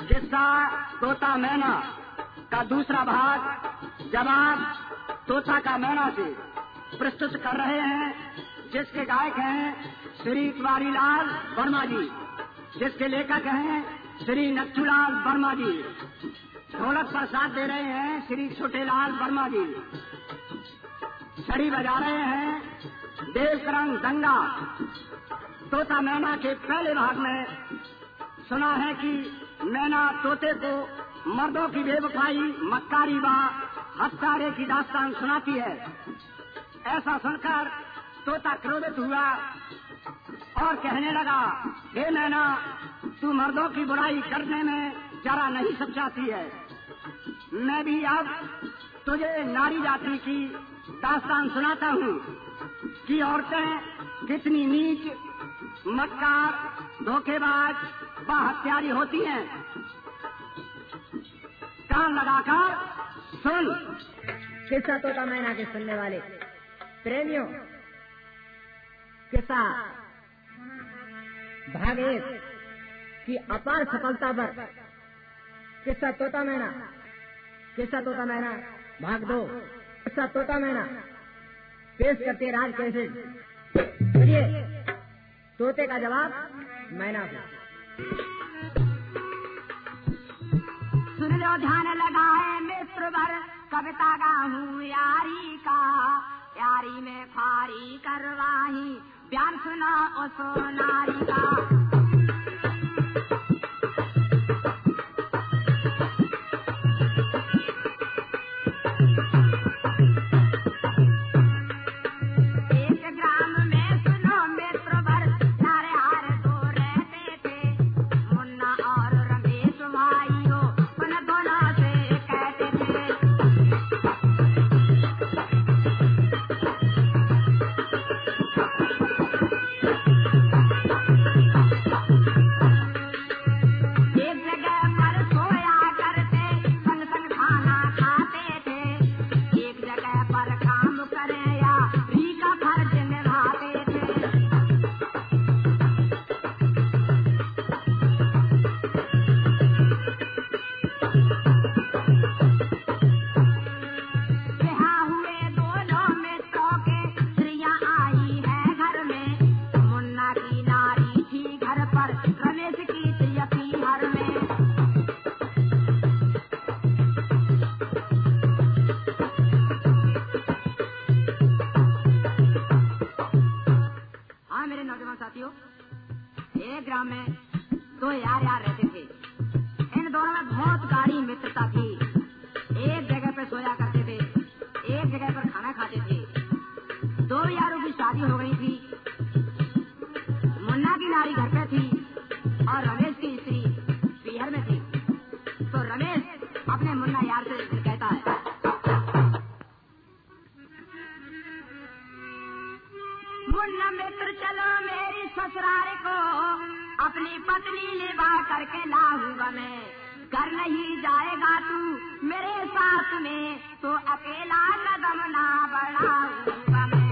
किस्सा तोता मैना का दूसरा भाग जवाब तोता का मैना से प्रस्तुत कर रहे हैं, जिसके गायक हैं श्री तिवारी लाल वर्मा जी, जिसके लेखक हैं श्री नथुलाल वर्मा जी। ढोलक पर साथ दे रहे हैं श्री छोटेलाल वर्मा जी। छड़ी बजा रहे हैं देवकरण दंगा। तोता मैना के पहले भाग में सुना है कि मैना तोते को मर्दों की बेवफाई, मक्कारी व हत्यारे की दास्तान सुनाती है। ऐसा सुनकर तोता क्रोधित हुआ और कहने लगा, हे मैना, तू मर्दों की बुराई करने में जरा नहीं समझाती है। मैं भी अब तुझे नारी जाति की दास्तान सुनाता हूँ कि औरतें कितनी नीच, मक्कार, धोखेबाज व हत्यारी होती हैं। कान लगाकर सुन। किस्सा तोता मैना के सुनने वाले प्रेमियों, किस्सा भाग 1 की अपार सफलता पर किस्सा तोता मैना भाग 2 किस्सा तोता मैना पेश करते राज कैसे। चलिए तोते का जवाब मैना को। सुन लो ध्यान लगाए मित्र भर, कविता गाऊं यारी का, यारी में फारी करवाही, बयान सुना ओ सोनारी का। एक ग्राम में दो यार रहते थे। इन दोनों में बहुत गाढ़ी मित्रता थी। एक जगह पर सोया करते थे, एक जगह पर खाना खाते थे। दो यारों की शादी हो गई थी। मुन्ना की नारी घर पे थी और रमेश की स्त्री पीहर में थी। तो रमेश अपने मुन्ना यार से कहता है, मुन्ना मित्र चलो मेरी ससुराल को, अपनी पत्नी निभा करके लाऊंगा मैं। घर नहीं जाएगा तू मेरे साथ में, तो अकेला कदम ना बढ़ाऊंगा मैं।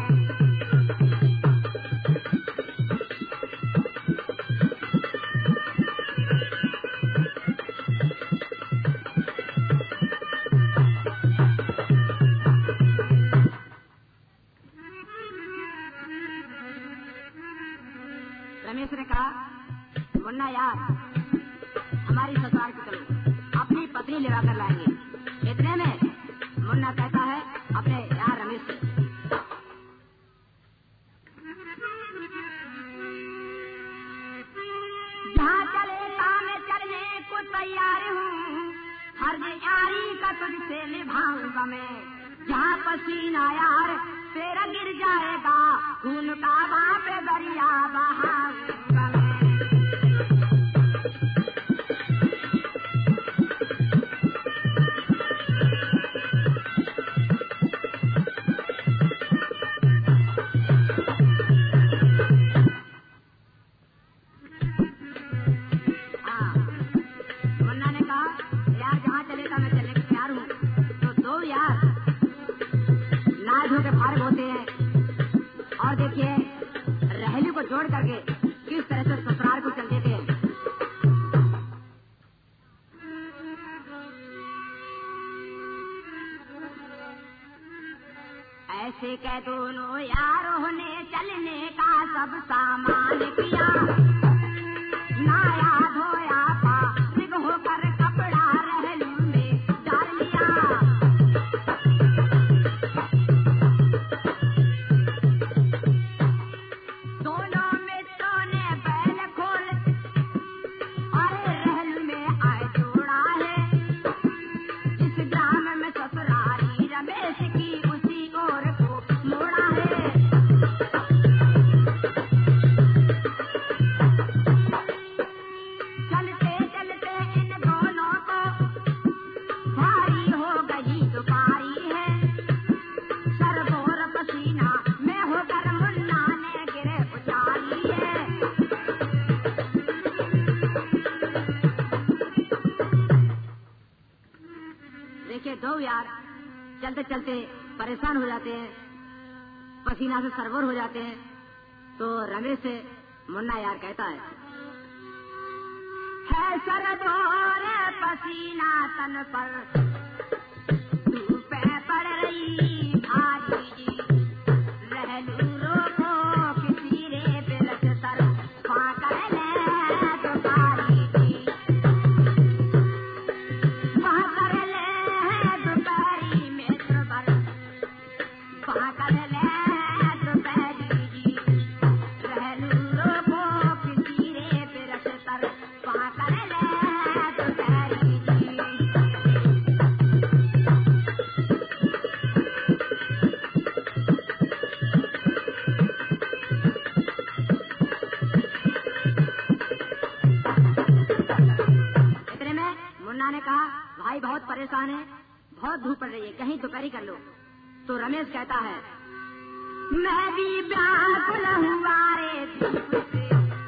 रमेश ने कहा, मुन्ना यार हमारी ससुराल की चलो, अपनी पत्नी लेवा कर लाएंगे। इतने में मुन्ना कहता है अपने यार रमेश से, जहाँ चलेगा मैं चलने को तैयार हूँ, हर यारी का तुझसे निभाऊंगा मैं। जहाँ पसीना यार तेरा गिर जाएगा, खून का बाप दरिया बहाऊंगा मैं। मुन्ना ने कहा, यार जहाँ चलेगा मैं चलने को तैयार हूँ। तो दो यार नाज होकर फारिग होते हैं और देखिए रहेली को जोड़ करके किस तरह से ससुराल को चल देते हैं। ऐसे कह दोनों यारों ने चलने का सब सामान किया, नाया धोया पारिग होकर कपड़ा रहलू में डाल लिया। दोनों मित्रों ने बैल खोल और रहलू में आए जोड़ा है। इस ग्राम में ससुरारी रमेश की उसी ओर को मोड़ा है। चलते चलते इन दोनों को भारी हो गई दुपारी है। सरबोर पसीना में होकर मुन्ना ने गिरे उचारी है। देखिए दो यार चलते चलते परेशान हो जाते हैं, पसीना से सरबोर हो जाते हैं। तो रमेश से मुन्ना यार कहता है सरबोर पसीना तन पर, धूपें पड़ रही भारी जी, रहलू रोको किसी रे बिरस तर, पाकर ले दुपारी जी, पाकर ले दुपारी मित्र बर, पाकर ले दुपारी जी, रहलू रोको किसी रे बिरस तर, पाकर ले दुपारी जी। इतने में मुन्ना ने कहा भाई बहुत परेशान है, बहुत धूप पड़ रही है, कहीं दोपहरी कर लो। तो रमेश कहता है मैं भी व्याकुल हुआ रे धूप से,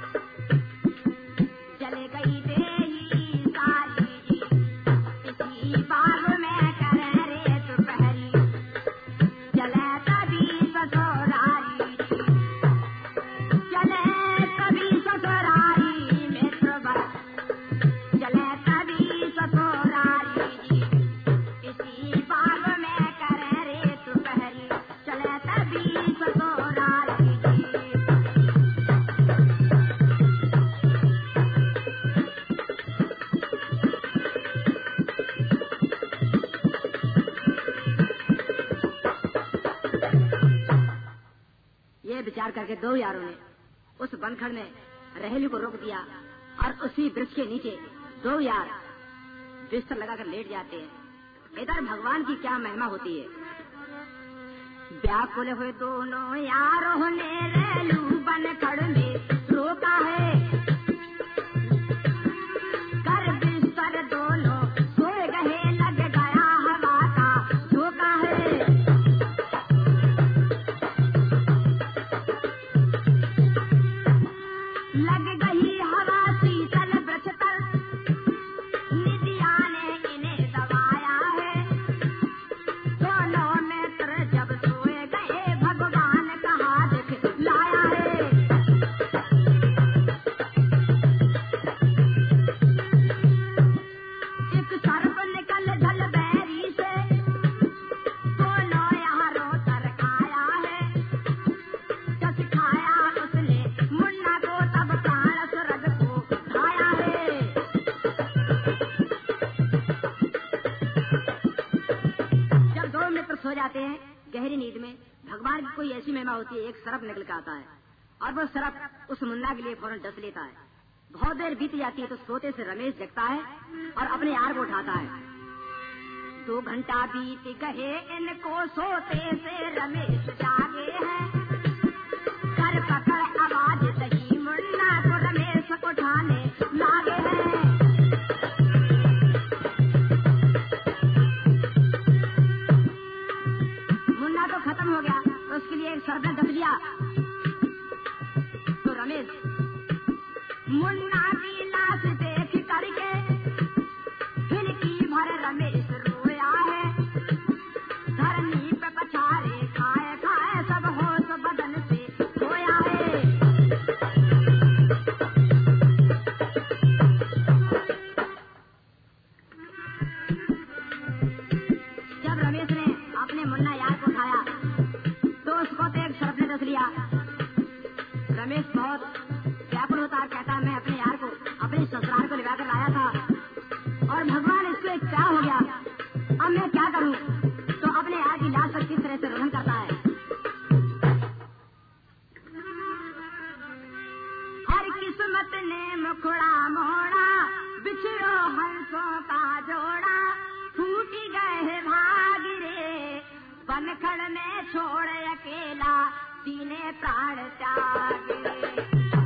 चले गई देही सारी जी, इसी बाग में करे रे दोपहरी, चले तभी ससुरारी जी, चले तभी ससुरारी मित्र बर, चले तभी ससुरारी जी, इसी बाग में करे रे दोपहरी, चले तभी ससुरारी जी। ये विचार करके दो यारों ने उस बनखड़ में रहेली को रोक दिया और उसी वृक्ष के नीचे दो यार बिस्तर लगाकर लेट जाते हैं। इधर भगवान की क्या महिमा होती है। व्याकुल हुए दोनों यारों ने रहेलू बनखड़ में रोका है, कर बिस्तर दोनों सोए गए, लग गया हवा का झोंका है। लग गई हवा शीतल वृक्ष तर, निदिया ने इन्हें दबाया है। दोनों मित्र जब सोए गए, भगवान का हाथ लाया है। एक सर्प निकल ढल बैरी से, दोनों यारों तर खाया है। जस खाया उसने मुन्ना को, तब प्राण स्वर्ग को खाया है। जब दो मित्र सो जाते हैं गहरी नींद में, भगवान की कोई ऐसी महिमा होती है, एक सर्प निकल के आता है और वो सर्प उस मुन्ना के लिए फौरन डस लेता है। बहुत देर बीत जाती है तो सोते से रमेश जगता है और अपने यार को उठाता है। 2 घंटा बीत गए इनको सोते से, रमेश जागे हैं। कर पकड़ आवाज सही, मुन्ना को रमेश उठाने लागे हैं। मुन्ना तो खत्म हो गया तो उसके लिए एक सर्प ने डस लिया। तो रमेश मुन्ना की लाश देख करके हिलकी भर रमेश रोया है। धरनी पे पछाड़े खाए खाए, सब होश बदन से खोया है। जब रमेश ने अपने मुन्ना यार को उठाया रमेश बहुत व्याकुल होता है, कहता है मैं अपने यार को, अपने ससुराल को लिवा कर लाया था और भगवान इसको एक क्या हो गया, अब मैं क्या करूं। तो अपने यार की लाश पर किस तरह से रोहन करता है। हर किस्मत ने मुखड़ा मोड़ा, बिछड़ो हंसों का जोड़ा, फूटी गए भाग रे, बनखड़ में छोड़ अकेला, सीने प्राण त्याग रे।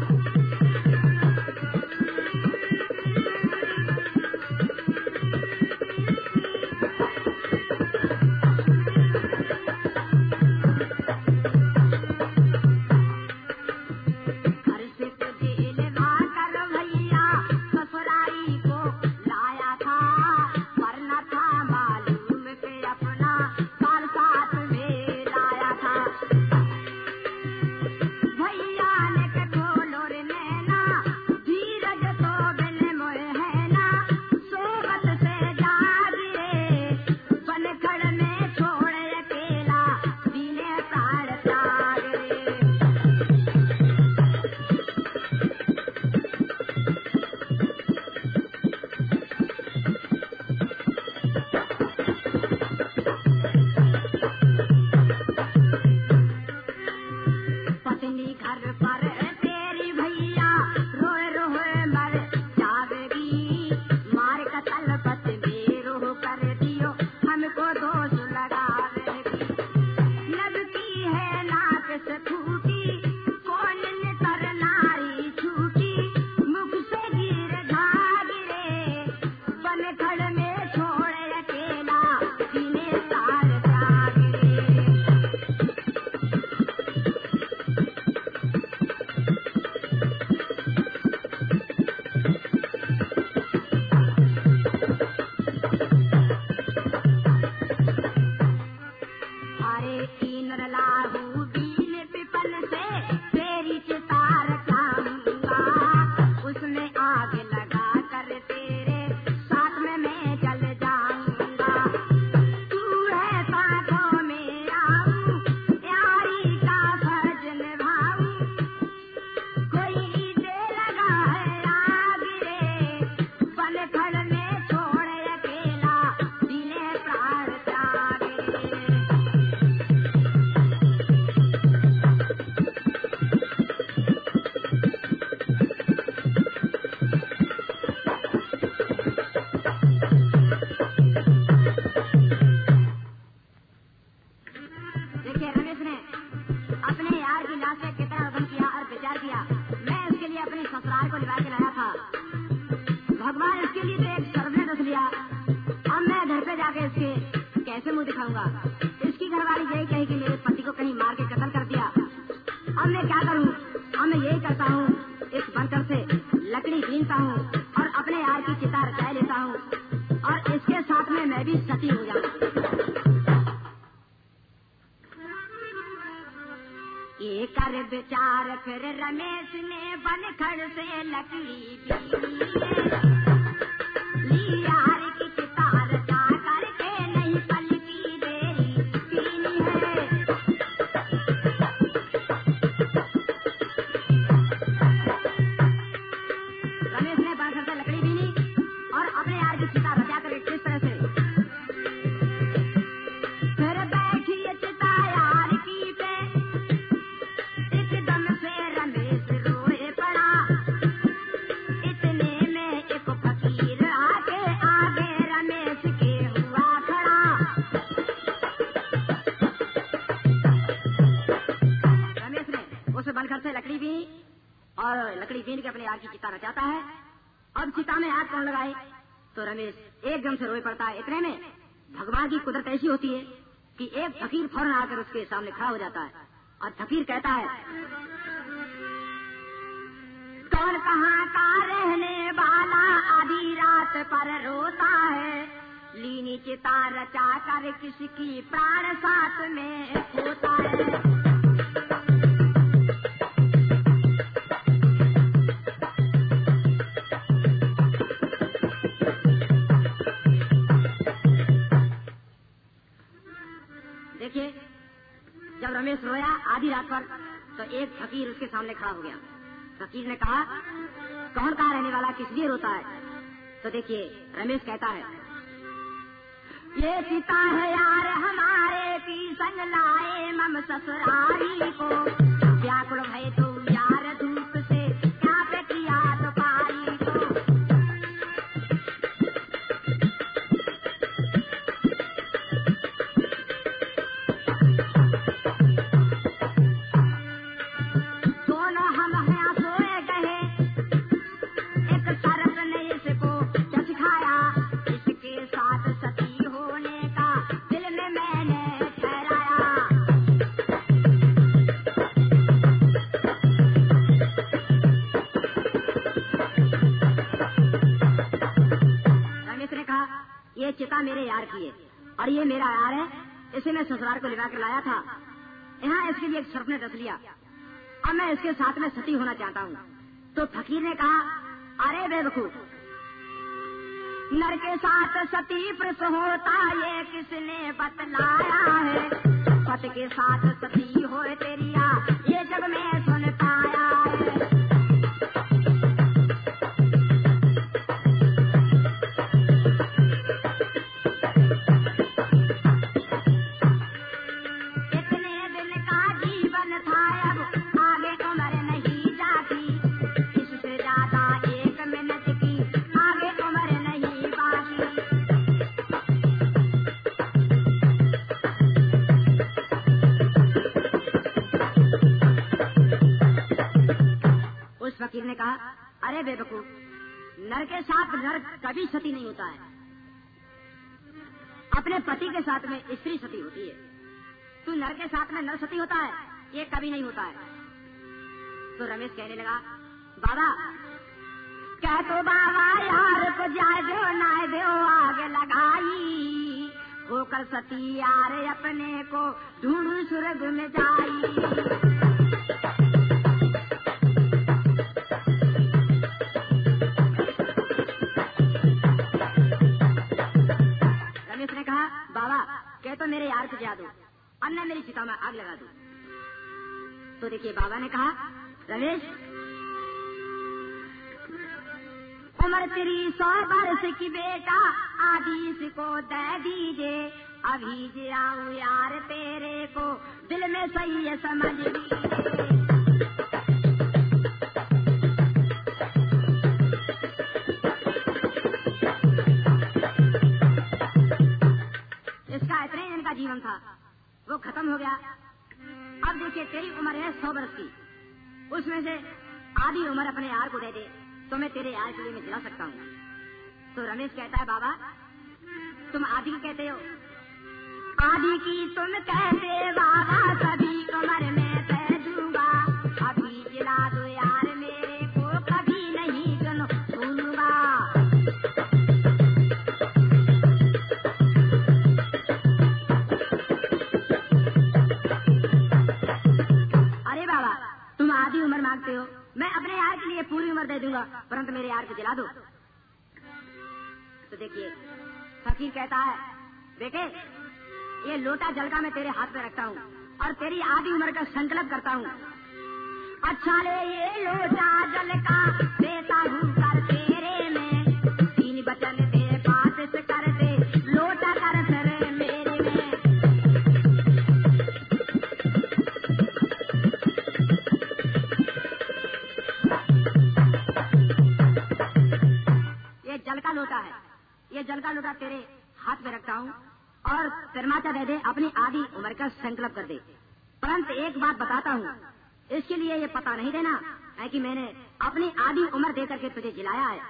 इसकी घरवाली यही कही कि मेरे पति को कहीं मार के कत्ल कर दिया। अब मैं क्या करूं? अब मैं यही करता हूं, इस बनकर से लकड़ी बीनता हूं और अपने यार की चिता रचा लेता हूं और इसके साथ में मैं भी सती हो जाऊं। ये कर विचार फिर रमेश ने बनखड़ से लकड़ी बीनी चाहता है। अब चिता में आग कौन लगाए? तो रमेश एकदम से रोए पड़ता है। इतने में भगवान की कुदरत ऐसी होती है कि एक फकीर फौरन आकर उसके सामने खड़ा हो जाता है और फकीर कहता है, कौन कहाँ का रहने वाला आधी रात पर रोता है, लीनी चिता रचा कर किसकी प्राण साथ में होता है। जब रमेश रोया आधी रात पर तो एक फकीर उसके सामने खड़ा हो गया। फकीर ने कहा, कौन कहाँ रहने वाला, किस लिए रोता है? तो देखिए रमेश कहता है, ये पिता है यार हमारे की संग लाए मम ससुरारी को, व्याकुल भय तो यार धूप से क्या पे किया तो पारी को। दोनों हम यहाँ सोए गए, एक सरस ने इसको चच खाया, इसके साथ सती होने का दिल में मैंने ठहराया। रमेश ने कहा, ये चिता मेरे यार की है और ये मेरा यार है, इसे मैं ससुराल को लिवा कर लाया था। यहाँ इसके लिए एक सर्प ने डस लिया, अब मैं इसके साथ में सती होना चाहता हूँ। तो फकीर ने कहा, अरे बेवकूफ, नर के साथ सती प्रस होता ये किसने बतलाया है? पति के साथ सती होए तेरिया ये जग में सुन पाया है। इतने दिन का जीवन था, अब आगे उम्र नहीं जाती, इससे ज्यादा एक मिनट की आगे उम्र नहीं बाकी। उस फकीर ने कहा, अरे बेवकूफ, नर के साथ नर कभी सती नहीं होता है, अपने पति के साथ में स्त्री सती होती है। तू नर के साथ में नर सती होता है, ये कभी नहीं होता है। तो रमेश कहने लगा, बाबा क्या तो बाबा यार को जाए दो ना दो आगे लगाई, होकर सती यार अपने को ढूंढ स्वर्ग में जाई। बाबा कह तो मेरे यार को जा दो, अन्ना मेरी चिता में आग लगा दो। तो देखिए बाबा ने कहा, रमेश उम्र तेरी 100 वर्ष की बेटा, आदि इसको दे दीजिए, अभी जियाऊं यार तेरे को दिल में सही है समझ लीजिए। जीवन था वो खत्म हो गया। अब देखिए तेरी उम्र है 100 वर्ष की, उसमें से आधी उम्र अपने यार को दे दे तो मैं तेरे यार के लिए मैं जिला सकता हूँ। तो रमेश कहता है, बाबा तुम आधी कहते हो, आधी की तुम कहते बाबा, सभी उम्र में दे दूंगा, अभी जिला दो यार मेरे को, कभी नहीं सुनो भूलूंगा। हो, मैं अपने यार के लिए पूरी उम्र दे दूंगा, परंतु मेरे यार को जिला दो। तो देखिए फकीर कहता है, बेटे ये लोटा जल का मैं तेरे हाथ में रखता हूँ और तेरी आधी उम्र का संकल्प करता हूँ। अच्छा ले ये लोटा जल का देता हूँ कर तेरे में, 3 वचन दे बात से कर दे, लोटा कर तेरे मेरे में। ये जल का लोटा है, ये जल का लोटा तेरे हाथ में रखता हूँ और तिरमाचा दे दे, अपनी आधी उम्र का संकल्प कर दे। परंतु एक बात बताता हूँ, इसके लिए ये पता नहीं देना है कि मैंने अपनी आधी उम्र दे करके तुझे जिलाया है।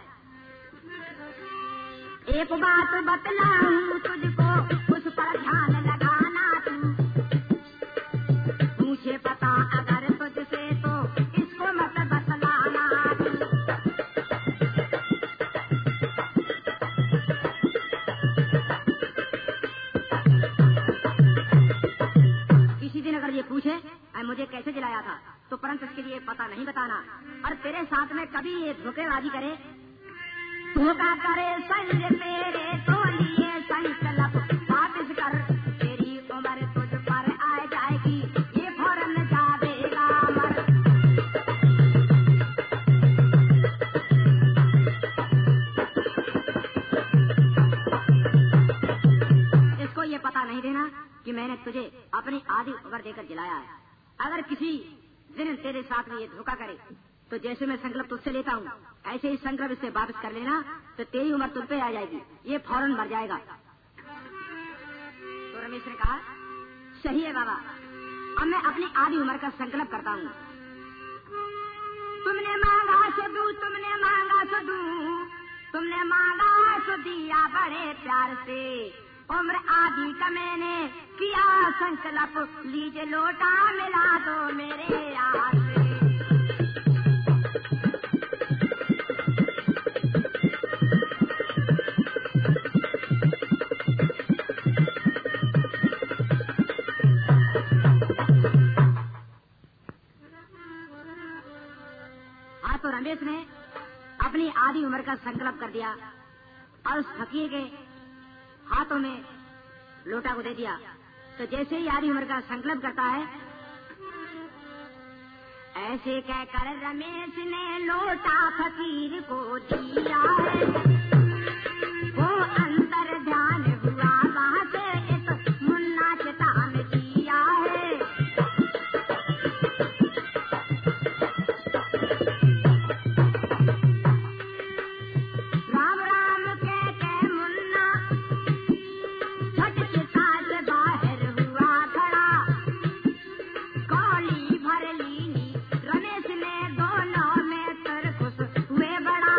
एक बात बतलाऊं तुझको, उस पर ध्यान लगाना तू, मुझे पता अगर तुझसे तो इसको मत बतलाना तू। किसी दिन अगर ये पूछे मुझे कैसे जिलाया था तो परंतु इसके लिए पता नहीं बताना, और तेरे साथ में कभी ये धोखेबाजी करे, धोखा करे संग तेरे तो लिए संकल्प वापस कर, तेरी उम्र तुझ पर आ जाएगी, ये फौरन जावेगा। अपनी आधी उम्र देकर जिलाया है। अगर किसी दिन तेरे साथ में ये धोखा करे तो जैसे मैं संकल्प तुझसे लेता हूँ ऐसे ही संकल्प इससे वापस कर लेना, तो तेरी उम्र तुझ पे आ जाएगी, ये फौरन मर जाएगा। तो रमेश ने कहा सही है बाबा, अब मैं अपनी आधी उम्र का संकल्प करता हूँ। तुमने मांगा सो दूं, तुमने मांगा सो दूं, तुमने मांगा सो दिया बड़े प्यार से, उम्र आधी का मैंने किया संकल्प, लीजिए लोटा मिला दो मेरे यार से। तो रमेश ने अपनी आधी उम्र का संकल्प कर दिया और उस फकीर के हाथों में लोटा को दे दिया। तो जैसे ही आधी उम्र का संकल्प करता है, ऐसे कहकर रमेश ने लोटा फकीर को दिया है। वो अंतर ध्यान हुआ वहां से एक मुन्ना चितान दिया है। राम राम कह के मुन्ना झट चिता से बाहर हुआ खड़ा, कौली भर लीनी रमेश ने दोनों में तर खुश हुए बड़ा।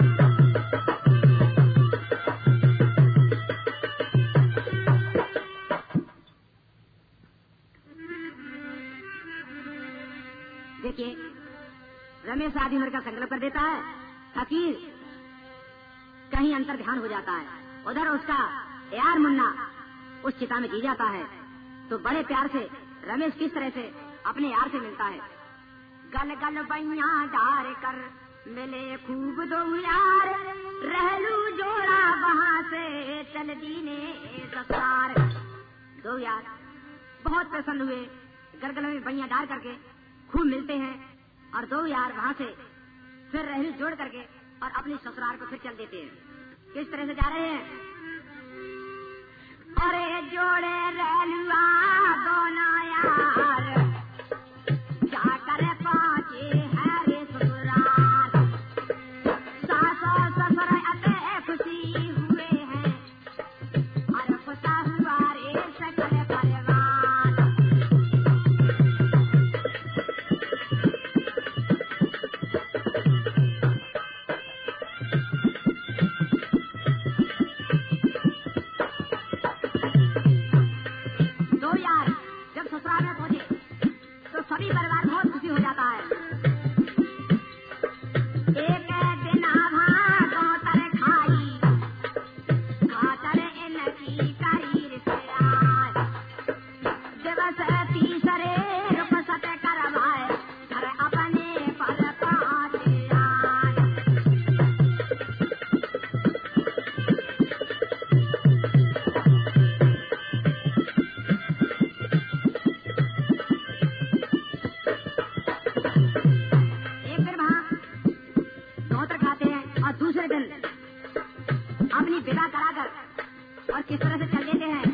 देखिए रमेश आधी उम्र का संकल्प कर देता है, फकीर कहीं अंतर ध्यान हो जाता है, उधर उसका यार मुन्ना उस चिता में जी जाता है। तो बड़े प्यार से रमेश किस तरह से अपने यार से मिलता है। गल गल बैया डार कर मिले खूब दो यार, रहलू जोड़ा वहां से चल दीने ससुराल। दो यार बहुत प्रसन्न हुए, गलगल में बैया डार करके खूब मिलते हैं और दो यार वहां से फिर रहलू जोड़ करके और अपनी ससुराल को फिर चल देते हैं। किस तरह से जा रहे हैं। अरे जोड़े रहलुआ दोनों यार जाकर पहुंचे है रे ससुराल, सास ससुर अते खुशी हुए हैं और खुशा हुआ रे सकल परिवार। सभी परिवार बहुत खुशी हो जाता है। एक दिन भागो तर खाई खातर इनकी करीर से आज, दिवस तीसरे रुपसत करवाए घर अपने पर पहुंचे आए। दूसरे दिन अपनी विवाह कराकर और किस तरह से चल देते हैं।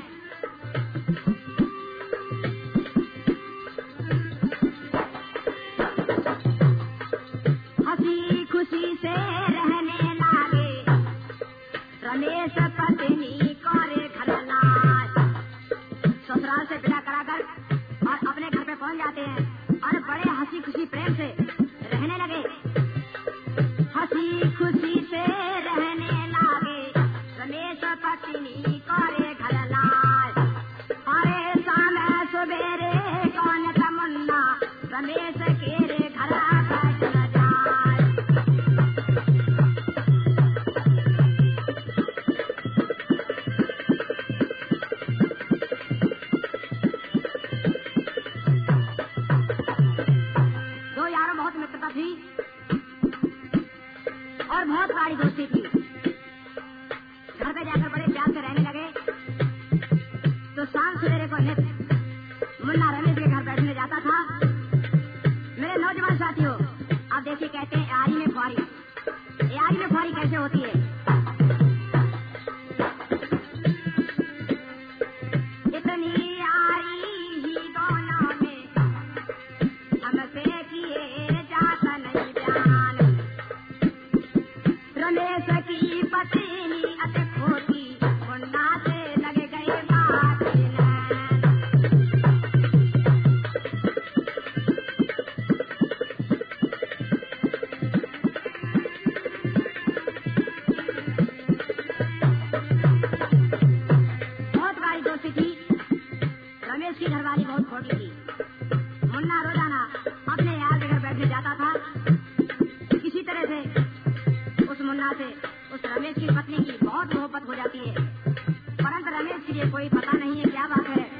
हंसी खुशी से रहने लागे रमेश पत्नी करे घर लाज। ससुराल से विदा कराकर और अपने घर पे पहुंच जाते हैं और बड़े हंसी खुशी प्रेम से रहने लगे। हंसी खुशी से रहने लागे रमेश पत्नी करे घर लाज। अरे शाम सवेरे कौन तमन्ना रमेश के रे घर बैठ जाए। दो यारों बहुत मित्रता थी और बहुत सारी दोस्ती थी। घर पे जाकर बड़े प्यार से रहने लगे। तो शाम सवेरे को नित मुन्ना रमेश के घर बैठने जाता था। मेरे नौजवान साथियों, आप देखिए कहते हैं यारी में ख्वारी। यारी में ख्वारी कैसे होती है। इतनी यारी मोहब्बत हो जाती है। परंतु रमेश की ये कोई पता नहीं है क्या बात है।